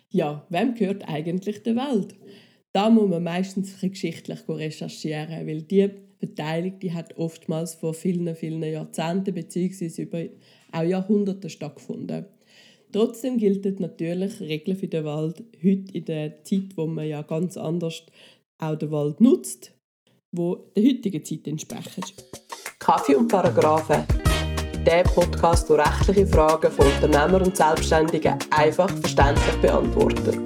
Ja, wem gehört eigentlich der Wald? Da muss man meistens ein bisschen geschichtlich recherchieren, weil die Verteilung die hat oftmals vor vielen, vielen Jahrzehnten bzw. über auch Jahrhunderte stattgefunden. Trotzdem gilt natürlich Regeln für den Wald heute in der Zeit, wo man ja ganz anders auch den Wald nutzt, wo der heutigen Zeit entsprechen. Kaffee und Paragraphen. Der Podcast, der rechtliche Fragen von Unternehmern und Selbstständigen einfach verständlich beantwortet.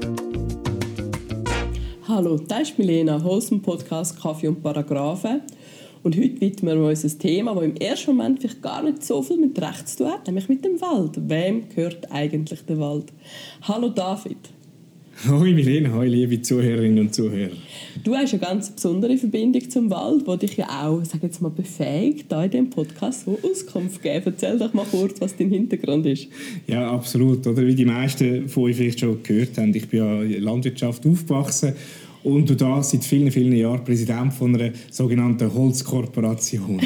Hallo, das ist Milena Holz im Podcast Kaffee und Paragraphen. Und heute widmen wir uns ein Thema, das im ersten Moment vielleicht gar nicht so viel mit Recht zu tun hat, nämlich mit dem Wald. Wem gehört eigentlich der Wald? Hallo David. Hoi Milena, hoi liebe Zuhörerinnen und Zuhörer. Du hast eine ganz besondere Verbindung zum Wald, die dich ja auch, sag jetzt mal, befähigt, hier in diesem Podcast so Auskunft geben. Erzähl doch mal kurz, was dein Hintergrund ist. Ja, absolut. Oder wie die meisten von euch vielleicht schon gehört haben, ich bin ja in der Landwirtschaft aufgewachsen und du da seit vielen, vielen Jahren Präsident von einer sogenannten Holzkorporation.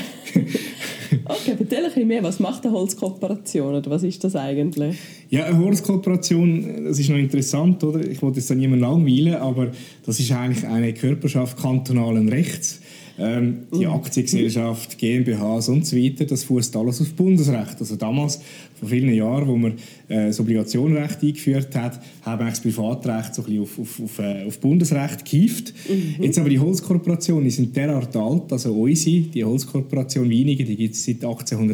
Okay, erzähl ein bisschen mehr. Was macht eine Holzkooperation oder was ist das eigentlich? Ja, eine Holzkooperation, das ist noch interessant, oder? Ich wollte jetzt da niemanden langweilen, aber das ist eigentlich eine Körperschaft kantonalen Rechts. Die Aktiengesellschaft, GmbHs und so weiter, das fußt alles auf Bundesrecht. Also damals, vor vielen Jahren, wo man das Obligationenrecht eingeführt hat, haben wir das Privatrecht so ein bisschen auf Bundesrecht gehievt. Jetzt aber die Holzkorporationen, die sind derart alt, also unsere, die Holzkorporation Wienigen, die gibt es seit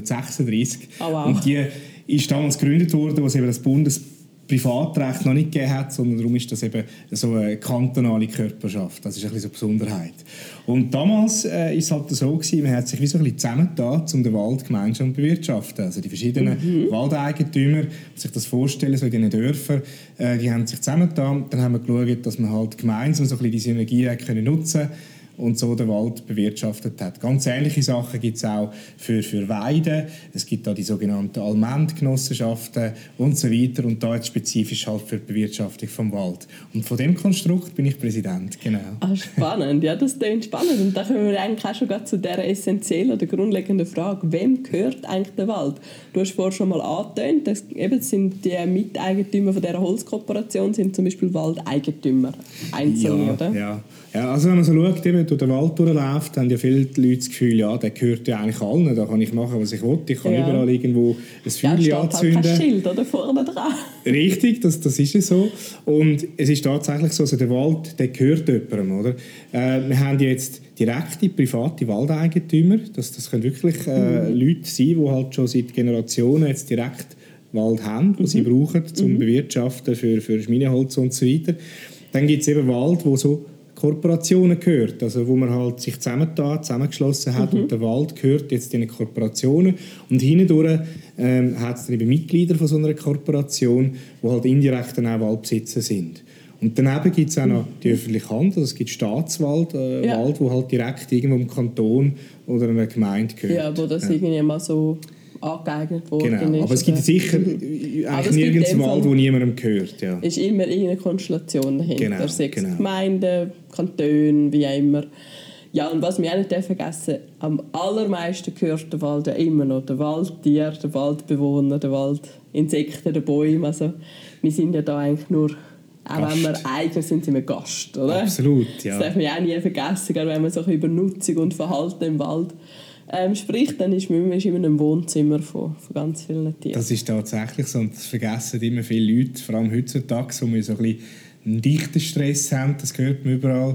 1836. Oh, wow. Und die ist damals gegründet worden, als eben das Bundesprivatrecht noch nicht gegeben hat, sondern darum ist das eben so eine kantonale Körperschaft. Das ist ein bisschen so eine Besonderheit. Und damals war es halt so gewesen, man hat sich wie so ein bisschen zusammengetan, um den Wald gemeinsam zu bewirtschaften. Also die verschiedenen Waldeigentümer, sich das vorstellen, so in diesen Dörfern, die haben sich zusammengetan. Dann haben wir geschaut, dass man halt gemeinsam so ein bisschen die Synergien nutzen können und so den Wald bewirtschaftet hat. Ganz ähnliche Sachen gibt es auch für Weiden. Es gibt da die sogenannten Allmendgenossenschaften und so weiter. Und da jetzt spezifisch halt für die Bewirtschaftung vom Wald. Und von dem Konstrukt bin ich Präsident, genau. Ah, spannend. Ja, das klingt spannend. Und da kommen wir eigentlich auch schon zu dieser essentiellen oder grundlegenden Frage, wem gehört eigentlich der Wald? Du hast vorhin schon mal angetönt, dass eben sind die Miteigentümer von dieser Holzkooperation sind zum Beispiel Waldeigentümer, Einzelne, ja, oder? Ja, also wenn man so schaut, eben durch den Wald durchläuft, haben ja viele Leute das Gefühl, ja, der gehört ja eigentlich allen, da kann ich machen, was ich will, ich kann überall irgendwo ein Feuerchen anzünden. Ja, kein Schild oder vorne dran. Richtig, das ist ja so. Und es ist tatsächlich so, also der Wald, der gehört jemandem, oder? Wir haben jetzt direkte, private Waldeigentümer, das können wirklich Leute sein, die halt schon seit Generationen jetzt direkt Wald haben, den sie brauchen, zum Bewirtschaften für Schmineholz und so weiter. Dann gibt es eben Wald, wo so Korporationen gehört, also wo man halt sich zusammengeschlossen hat und der Wald gehört jetzt den Korporationen und hindurch hat es dann eben Mitglieder von so einer Korporation, die halt indirekt dann auch Waldbesitzer sind. Und daneben gibt es auch noch die öffentliche Hand, also es gibt Staatswald, Wald, wo halt direkt irgendwo im Kanton oder einer Gemeinde gehört. Ja, wo das irgendwie mal so angeeignet worden ist. Genau, aber es gibt sicher eigentlich nirgends Wald, wo niemandem gehört. Ja. Ist immer irgendeine Konstellation dahinter. Genau, Sechs Gemeinden, Kantone, wie auch immer. Ja, und was wir auch nicht vergessen, am allermeisten gehört der Wald ja immer noch. Der Waldtier, der Waldbewohner, der Waldinsekten, der Bäume. Also, wir sind ja da eigentlich nur, auch Gast. wenn wir eigen sind wir Gast, oder? Absolut, ja. Das darf man auch nie vergessen, gerade wenn man so über Nutzung und Verhalten im Wald spricht, dann ist man immer in einem Wohnzimmer von ganz vielen Tieren. Das ist tatsächlich so und das vergessen immer viele Leute, vor allem heutzutage, wo wir so ein bisschen einen dichten Stress haben, das hört man überall.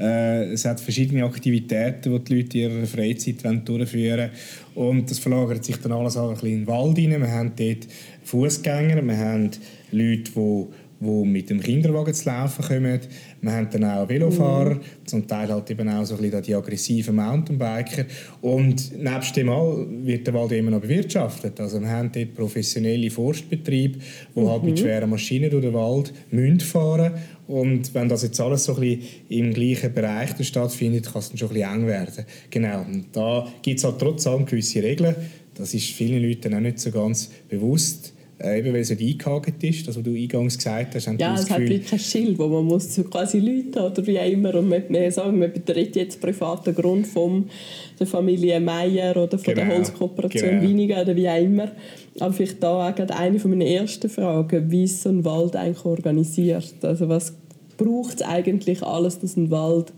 Es hat verschiedene Aktivitäten, die die Leute in ihrer Freizeit durchführen wollen. Und das verlagert sich dann alles auch ein bisschen in den Wald rein. Wir haben dort Fußgänger, wir haben Leute, die mit dem Kinderwagen zu laufen kommen. Wir haben dann auch Velofahrer, zum Teil halt eben auch so ein bisschen die aggressiven Mountainbiker. Und nebst dem all wird der Wald immer noch bewirtschaftet. Also wir haben dort professionelle Forstbetriebe, die halt mit schweren Maschinen durch den Wald fahren müssen. Und wenn das jetzt alles so ein bisschen im gleichen Bereich stattfindet, kann es dann schon ein bisschen eng werden. Genau, und da gibt es halt trotz allem gewisse Regeln. Das ist vielen Leuten auch nicht so ganz bewusst. eben weil es nicht eingehakt ist, das, was du eingangs gesagt hast. Ja, es hat wirklich kein Schild, wo man muss so quasi Leute oder wie auch immer, und wir sagen, wir betreten jetzt privaten Grund von der Familie Meier oder von der Holzkooperation Winigen oder wie auch immer. Aber vielleicht da auch eine von meinen ersten Fragen, wie ist so ein Wald eigentlich organisiert? Also was braucht es eigentlich alles, dass ein Wald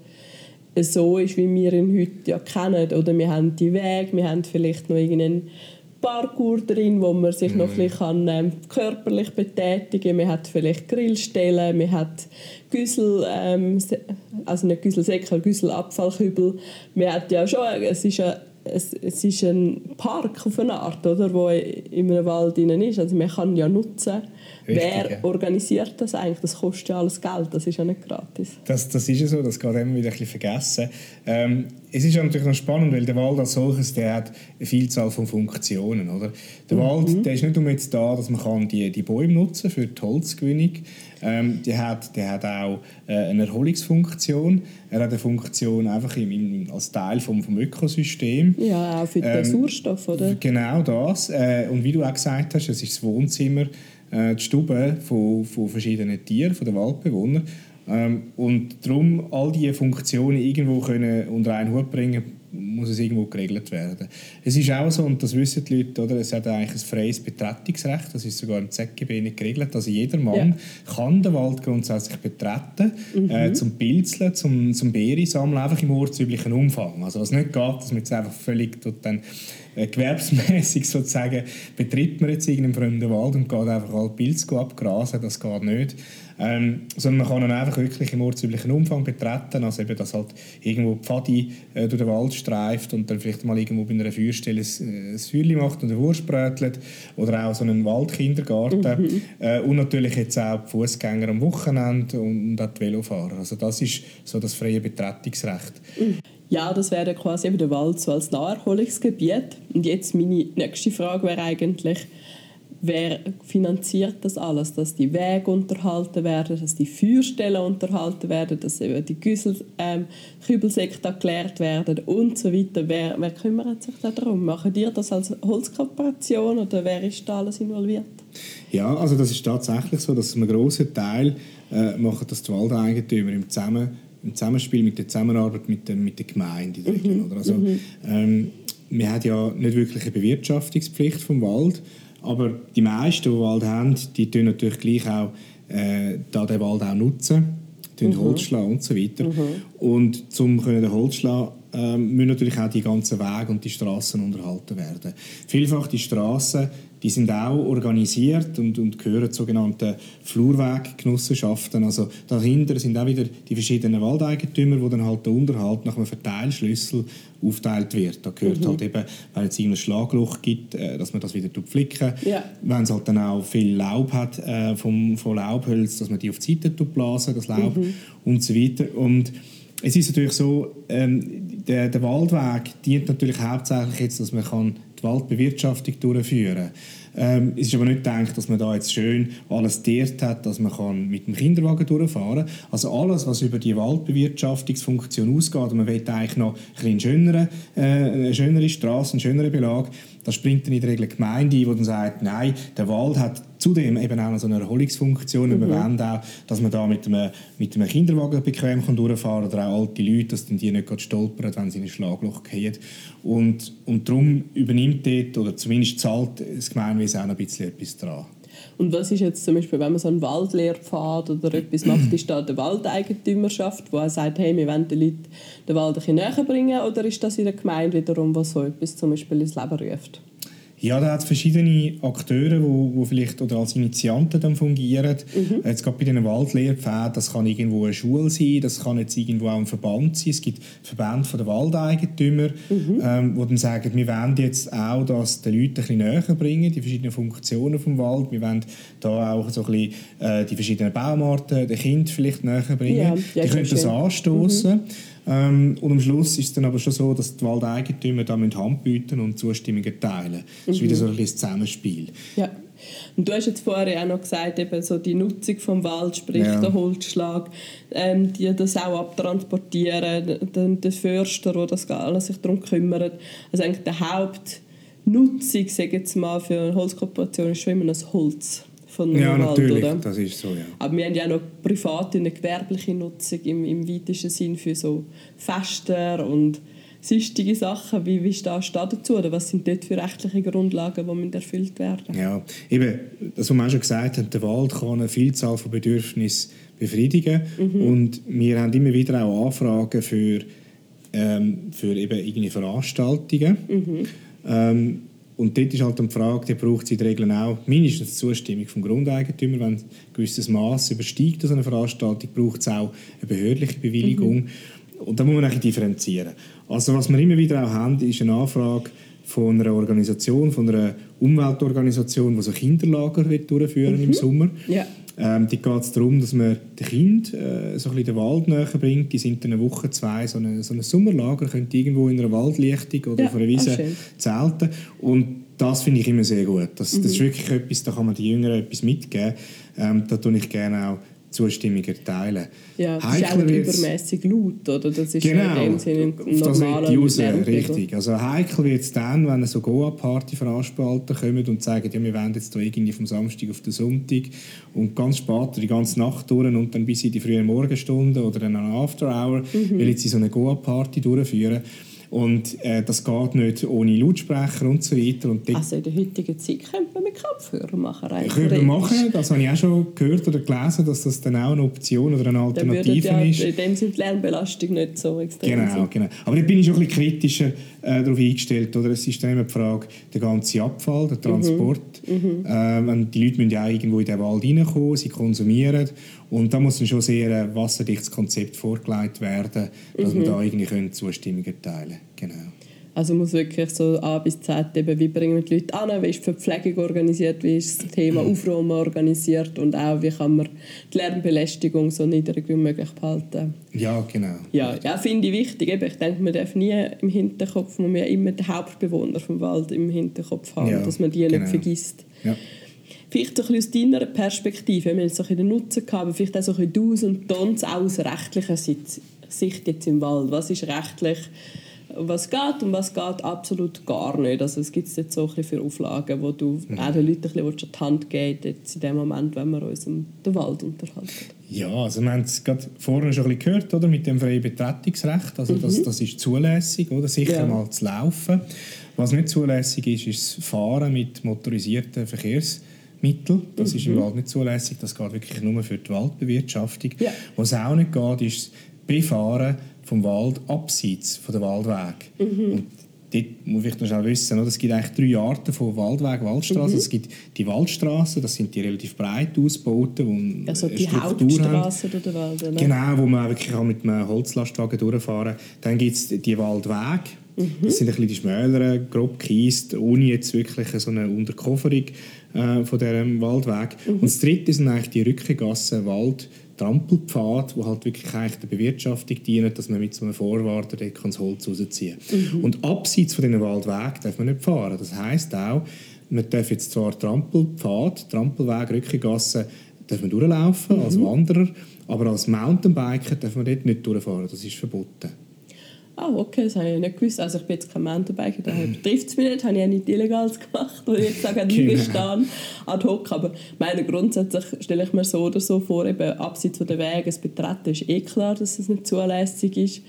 so ist, wie wir ihn heute ja kennen? Oder wir haben die Wege, wir haben vielleicht noch irgendeinen Parkour drin, wo man sich noch ein bisschen körperlich betätigen kann. Man hat vielleicht Grillstellen, man hat Güssel, also nicht Güsselsäcke, Güsselabfallkübel. Man hat ja schon, es ist ein Park auf eine Art, oder, wo in einem Wald drin ist. Also man kann ja nutzen. Richtig, wer organisiert das eigentlich? Das kostet ja alles Geld, das ist ja nicht gratis. Das ist ja so, das geht immer wieder ein bisschen vergessen. Es ist ja natürlich noch spannend, weil der Wald als solches, der hat eine Vielzahl von Funktionen. Oder? Der Wald, der ist nicht nur jetzt da, dass man die Bäume nutzen für die Holzgewinnung. Der hat auch eine Erholungsfunktion. Er hat eine Funktion einfach als Teil vom Ökosystem. Ja, auch für den Sauerstoff, oder? Genau das. Und wie du auch gesagt hast, es ist das Wohnzimmer, die Stube von verschiedenen Tieren, von den Waldbewohnern. Und darum, all diese Funktionen irgendwo können unter einen Hut bringen, muss es irgendwo geregelt werden. Es ist auch so, und das wissen die Leute, oder, es hat eigentlich ein freies Betretungsrecht, das ist sogar im ZGB nicht geregelt, also jeder Mann kann den Wald grundsätzlich betreten, zum Pilzeln, zum Beeren sammeln, einfach im ortsüblichen Umfang. Also was nicht geht, dass man jetzt einfach völlig dann gewerbsmässig sozusagen betritt man jetzt irgendeinen fremden Wald und geht einfach alle Pilze abgrasen, das geht nicht. Sondern man kann ihn einfach wirklich im ortsüblichen Umfang betreten, also eben, dass halt irgendwo die Pfadi durch den Wald streift und dann vielleicht mal irgendwo bei einer Feuerstelle ein Feuerchen macht und eine Wurst brötelt oder auch so einen Waldkindergarten und natürlich jetzt auch die Fußgänger am Wochenende und auch die Velofahrer. Also das ist so das freie Betretungsrecht. Ja, das wäre quasi eben der Wald so als Naherholungsgebiet. Und jetzt meine nächste Frage wäre eigentlich, wer finanziert das alles? Dass die Wege unterhalten werden, dass die Feuerstellen unterhalten werden, dass eben die Kübelsäcke geklärt werden und so weiter. Wer kümmert sich darum? Machen ihr das als Holzkooperation oder wer ist da alles involviert? Ja, also das ist tatsächlich so, dass einen grossen Teil machen das die Waldeigentümer im Zusammenspiel mit der Zusammenarbeit mit der Gemeinde. Oder? Also, wir haben ja nicht wirklich eine Bewirtschaftungspflicht vom Wald, aber die meisten, die Wald haben, die tun natürlich gleich auch den Wald auch nutzen, Holz schlagen und so weiter. Und um den Holz schlagen müssen natürlich auch die ganzen Wege und die Strassen unterhalten werden. Vielfach die Strassen, die sind auch organisiert und gehören zu sogenannten Flurweggenossenschaften. Also dahinter sind auch wieder die verschiedenen Waldeigentümer, wo dann halt der Unterhalt nach einem Verteilschlüssel aufteilt wird. Da gehört halt eben, wenn es ein Schlagloch gibt, dass man das wieder flicken. Ja. Wenn es halt dann auch viel Laub hat von Laubhölz, dass man die auf die Seite blasen, das Laub und so weiter. Und es ist natürlich so, der Waldweg dient natürlich hauptsächlich jetzt, dass man die Waldbewirtschaftung durchführen kann. Es ist aber nicht gedacht, dass man da jetzt schön alles dicht hat, dass man mit dem Kinderwagen durchfahren kann. Also alles, was über die Waldbewirtschaftungsfunktion ausgeht, und man will eigentlich noch eine schönere Strasse, einen schöneren Belag, da springt dann in der Regel eine Gemeinde ein, die dann sagt, nein, der Wald hat zudem eben auch noch so eine Erholungsfunktion. Wir wollen auch, dass man da mit einem Kinderwagen bequem durchfahren kann oder auch alte Leute, dass dann die nicht stolpern, wenn sie in ein Schlagloch fallen. Und darum übernimmt dort, oder zumindest zahlt das Gemeinwesen auch noch ein bisschen etwas dran. Und was ist jetzt zum Beispiel, wenn man so einen Waldlehrpfad oder etwas macht, ist da die Waldeigentümerschaft, die sagt, hey, wir wollen den Leuten den Wald ein bisschen näher bringen, oder ist das in der Gemeinde wiederum, was so etwas zum Beispiel ins Leben ruft? Ja, da hat es verschiedene Akteure, die vielleicht oder als Initianten dann fungieren. Jetzt gerade bei den Waldlehrpfaden, das kann irgendwo eine Schule sein, das kann jetzt irgendwo auch ein Verband sein. Es gibt Verbände von den Waldeigentümern, die dann sagen, wir wollen jetzt auch das den Leuten ein bisschen näher bringen, die verschiedenen Funktionen vom Wald. Wir wollen da auch so ein bisschen die verschiedenen Baumarten den Kindern vielleicht näher bringen. Ja, die können das anstoßen. Und am Schluss ist es dann aber schon so, dass die Waldeigentümer da Hand bieten und Zustimmungen teilen. Das ist wieder so ein bisschen Zusammenspiel. Ja. Und du hast jetzt vorher auch noch gesagt, eben so die Nutzung vom Wald, sprich der Holzschlag, die das auch abtransportieren, der Förster, der das alles sich darum kümmert. Also eigentlich der Hauptnutzen Nutzung, sage jetzt mal, für eine Holzkooperation ist schon immer das Holz von einem Ja, Wald, natürlich, oder? das ist so, ja. Aber wir haben ja auch noch private und eine gewerbliche Nutzung im weitesten Sinn für so Fester und sonstige Sachen. Wie stehst du dazu? Oder was sind dort für rechtliche Grundlagen, die erfüllt werden? Ja, eben, das, was wir auch schon gesagt haben, der Wald kann eine Vielzahl von Bedürfnissen befriedigen. Und wir haben immer wieder auch Anfragen für eben irgendwie Veranstaltungen. Und dort ist halt die Frage, die braucht es in der Regel auch mindestens die Zustimmung vom Grundeigentümer. Wenn ein gewisses Maß übersteigt so eine Veranstaltung, braucht es auch eine behördliche Bewilligung. Und da muss man eigentlich differenzieren. Also was wir immer wieder auch haben, ist eine Anfrage von einer Organisation, von einer Umweltorganisation, die so Kinderlager durchführen im Sommer. Ja. Die geht es darum, dass man den Kindern so ein bisschen den Wald näher bringt. Die sind in einer Woche, 2 so ein Sommerlager, können irgendwo in einer Waldlichtung oder auf einer Wiese zelten. Und das finde ich immer sehr gut. Das ist wirklich etwas, da kann man den Jüngeren etwas mitgeben. Da tue ich gerne auch Zustimmung erteilen. Ja, das ist auch nicht übermässig laut, oder? Das ist genau, in dem Sinne ein normaler Lärmpegel. Richtig. Also heikel wird es dann, wenn so Goa-Party-Veranstalter kommen und sagen, ja, wir wollen jetzt hier irgendwie vom Samstag auf den Sonntag und ganz spät die ganze Nacht durch und dann bis in die frühen Morgenstunden oder dann eine After-Hour, will jetzt so eine Goa-Party durchführen. Und das geht nicht ohne Lautsprecher und so weiter. Und also in der heutigen Zeit könnte man mit Kopfhörer machen. Könnte man machen, das habe ich auch schon gehört oder gelesen, dass das dann auch eine Option oder eine Alternative ist. In dem sind die Lärmbelastung nicht so extrem. Genau. Aber da bin ich schon ein bisschen kritischer darauf eingestellt. Oder? Es ist dann immer die Frage, der ganze Abfall, der Transport. Die Leute müssen ja auch irgendwo in den Wald reinkommen, sie konsumieren. Und da muss dann schon sehr ein wasserdichtes Konzept vorgelegt werden, dass wir da irgendwie Zustimmung erteilen können. Genau. Also muss wirklich so A bis Z eben, wie bringen die Leute an, wie ist die Verpflegung organisiert, wie ist das Thema Aufräumen organisiert und auch wie kann man die Lärmbelästigung so niedrig wie möglich behalten. Ja, genau. Ja, finde ich wichtig. Eben, ich denke, man darf nie im Hinterkopf, man muss immer den Hauptbewohner vom Wald im Hinterkopf haben, dass man die nicht vergisst. Ja. Vielleicht so ein bisschen aus deiner Perspektive, wir haben jetzt so ein bisschen den Nutzen gehabt, aber vielleicht auch so ein bisschen Do's und Don'ts aus rechtlicher Sicht jetzt im Wald. Was ist rechtlich, was geht und was geht absolut gar nicht? Also es gibt jetzt so ein bisschen für Auflagen, wo du auch den Leuten ein bisschen die Hand gibst, jetzt in dem Moment, wenn wir uns um den Wald unterhalten. Ja, also wir haben es gerade vorhin schon ein bisschen gehört, oder, mit dem freien Betretungsrecht. Also das ist zulässig, oder, sicher mal zu laufen. Was nicht zulässig ist, ist das Fahren mit motorisierten Verkehrsmitteln. Das ist im Wald nicht zulässig. Das geht wirklich nur für die Waldbewirtschaftung. Ja. Was auch nicht geht, ist das Befahren vom Wald abseits von der Waldweg. Und dort muss ich noch schnell wissen, es gibt eigentlich 3 Arten von Waldweg, Waldstraßen. Es gibt die Waldstraßen, das sind die relativ breit ausgebauten, also die Hauptstraßen durch den Wald, oder? Genau, wo man wirklich mit einem Holzlastwagen durchfahren kann. Dann gibt es die Waldwege. Das sind ein bisschen die schmäleren, grob gekiest, ohne jetzt wirklich so eine Unterkofferung von diesem Waldweg. Und das dritte sind eigentlich die Rückengassen, Trampelpfad, wo halt wirklich eigentlich der Bewirtschaftung dienen, dass man mit so einem Vorwarter das Holz rausziehen kann. Und abseits von diesen Waldweg darf man nicht fahren. Das heisst auch, man darf jetzt zwar Trampelpfad, Trampelweg, Rückengassen, darf man durchlaufen als Wanderer, aber als Mountainbiker darf man dort nicht durchfahren. Das ist verboten. Okay, das habe ich nicht gewusst. Also ich bin jetzt kein Mountainbiker, daher betrifft es mich nicht. Habe ich auch nicht Illegales gemacht, wo ich jetzt sage, nie gestanden, ad hoc. Aber meine, grundsätzlich stelle ich mir so oder so vor, eben abseits von der Wege, das Betreten ist klar, dass es nicht zulässig ist.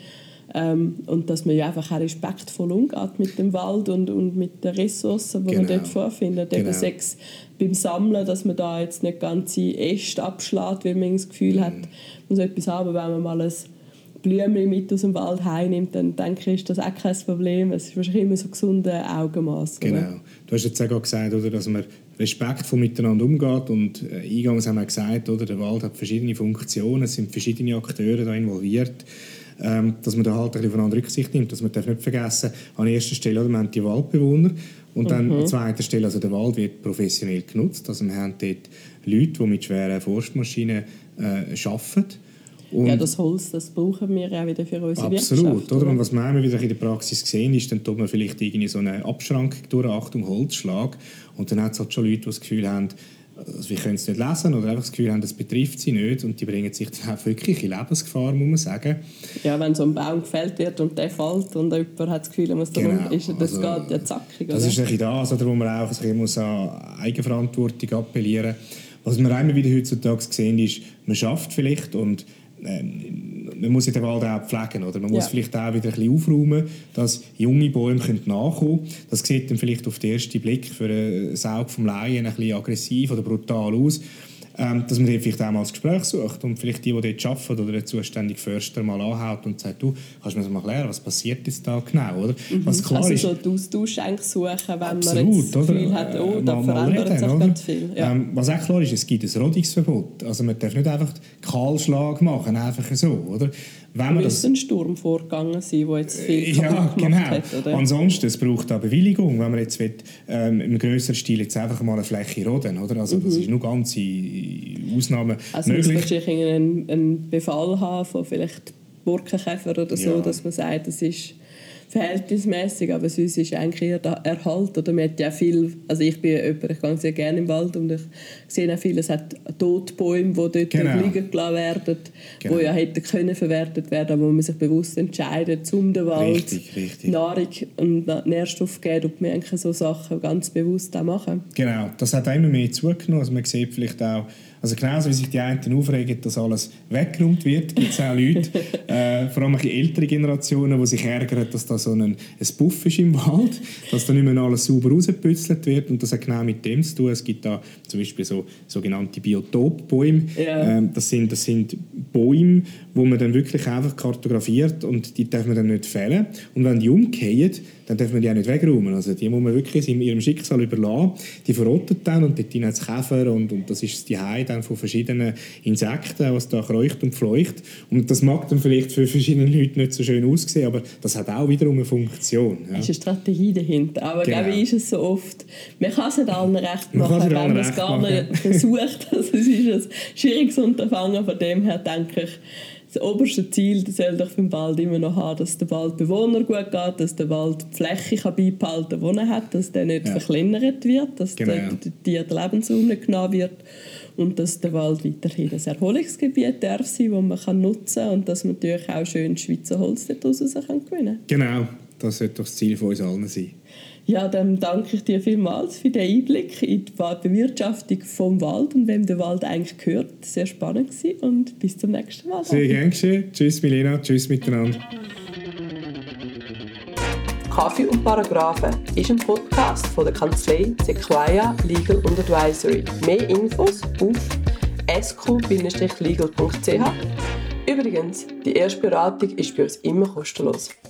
Und dass man ja einfach auch respektvoll umgeht mit dem Wald und mit den Ressourcen, die man dort vorfindet. Eben Sex beim Sammeln, dass man da jetzt nicht ganze Äste abschlägt, weil man das Gefühl hat, man muss etwas haben, wenn man mal ein Blümchen mit aus dem Wald heimnimmt, dann denke ich, ist das auch kein Problem. Es ist wahrscheinlich immer so gesunde Augenmaß. Genau. Oder? Du hast jetzt auch gesagt, oder, dass man respektvoll miteinander umgeht und eingangs haben wir gesagt, oder, der Wald hat verschiedene Funktionen, es sind verschiedene Akteure da involviert, dass man da halt ein bisschen voneinander Rücksicht nimmt, dass man darf nicht vergessen, an erster Stelle, oder, wir haben die Waldbewohner und dann an zweiter Stelle, also der Wald wird professionell genutzt, also wir haben dort Leute, die mit schweren Forstmaschinen arbeiten. Und ja, das Holz, das brauchen wir auch wieder für unsere Wirtschaft. Absolut, oder? Und was wir immer wieder in der Praxis sehen, ist, dann tut man vielleicht irgendwie so eine Abschrankung durch, Achtung, Holzschlag. Und dann hat es halt schon Leute, die das Gefühl haben, also wir können es nicht lesen oder einfach das Gefühl haben, das betrifft sie nicht und die bringen sich dann auch wirklich in Lebensgefahr, muss man sagen. Ja, wenn so ein Baum gefällt wird und der fällt und jemand hat das Gefühl, er muss da runter, das geht ja zackig. Das ist ein bisschen das, wo man auch muss an Eigenverantwortung appellieren muss. Was wir immer wieder heutzutage sehen, ist, man schafft vielleicht und man muss den Wald auch pflegen. Oder? Man muss vielleicht auch wieder ein bisschen aufräumen, dass junge Bäume nachkommen können. Das sieht dann vielleicht auf den ersten Blick für ein Auge vom Laien ein bisschen aggressiv oder brutal aus. Dass man dort vielleicht auch mal das Gespräch sucht und vielleicht die dort arbeiten oder der zuständige Förster mal anhaut und sagt, du, kannst du mir das mal erklären, was passiert jetzt da genau? Oder? Was klar also ist, so den Austausch suchen, wenn absolut, man jetzt das Gefühl hat, da verändert sich ganz viel. Ja. Was auch klar ist, es gibt ein Rodungsverbot. Also man darf nicht einfach Kahlschlag machen, einfach so. Oder? Wenn man müsste ein Sturm vorgegangen sein, der jetzt viel kaputt gemacht hat. Oder? Ansonsten, es braucht auch Bewilligung, wenn man jetzt will, im grösseren Stil jetzt einfach mal eine Fläche roden. Oder? Also das ist nur ganz in Ausnahmen also möglich. Also muss man einen Befall haben von vielleicht Borkenkäfer oder so, dass man sagt, das ist verhältnismäßig, aber sonst ist eigentlich eher der Erhalt. Oder man hat ja viel, also ich bin jemand, ich gehe sehr gerne im Wald und ich sehe auch viel, es hat Totbäume, die dort liegen gelassen werden, die ja hätten können verwertet werden, aber wo man sich bewusst entscheidet, um den Wald Nahrung und Nährstoff zu geben, und wir eigentlich so Sachen ganz bewusst auch machen. Genau, das hat immer mehr zugenommen. Also man sieht vielleicht auch, also genauso wie sich die einen aufregen, dass alles weggeräumt wird, gibt es auch Leute, vor allem ältere Generationen, die sich ärgern, dass da so ein Puff ist im Wald, dass da nicht mehr alles sauber rausgepützelt wird, und das hat genau mit dem zu tun. Es gibt da zum Beispiel so sogenannte Biotopbäume. Ja. Das sind Bäume, wo man dann wirklich einfach kartografiert, und die darf man dann nicht fällen. Und wenn die umgehen, dann darf man die auch nicht wegräumen. Also die muss man wirklich in ihrem Schicksal überlassen. Die verrotten dann, und dort hat es Käfer, und das ist die Heide dann von verschiedenen Insekten, was da kreucht und fleucht. Und das mag dann vielleicht für verschiedene Leute nicht so schön aussehen, aber das hat auch wiederum eine Funktion. Ja. Es ist eine Strategie dahinter. Aber genau. Glaube ich, ist es so oft, man kann es nicht allen recht machen, wenn man es gar nicht versucht. Also es ist ein schwieriges Unterfangen. Von dem her denke ich, das oberste Ziel soll doch für den Wald immer noch haben, dass der Waldbewohner gut geht, dass der Wald die Fläche beibehalten kann, die er hat, dass der nicht verkleinert wird, dass der Lebensraum nicht genommen wird, und dass der Wald weiterhin ein Erholungsgebiet darf sein, das man kann nutzen kann, und dass man natürlich auch schön Schweizer Holz daraus gewinnen kann. Genau, das sollte doch das Ziel von uns allen sein. Ja, dann danke ich dir vielmals für den Einblick in die Bewirtschaftung vom Wald und wem der Wald eigentlich gehört. Sehr spannend gewesen, und bis zum nächsten Mal. Sehr gerne geschehen. Tschüss Milena, tschüss miteinander. Kaffee und Paragraphen ist ein Podcast von der Kanzlei Sequoia Legal & Advisory. Mehr Infos auf sq-legal.ch. Übrigens, die erste Beratung ist bei uns immer kostenlos.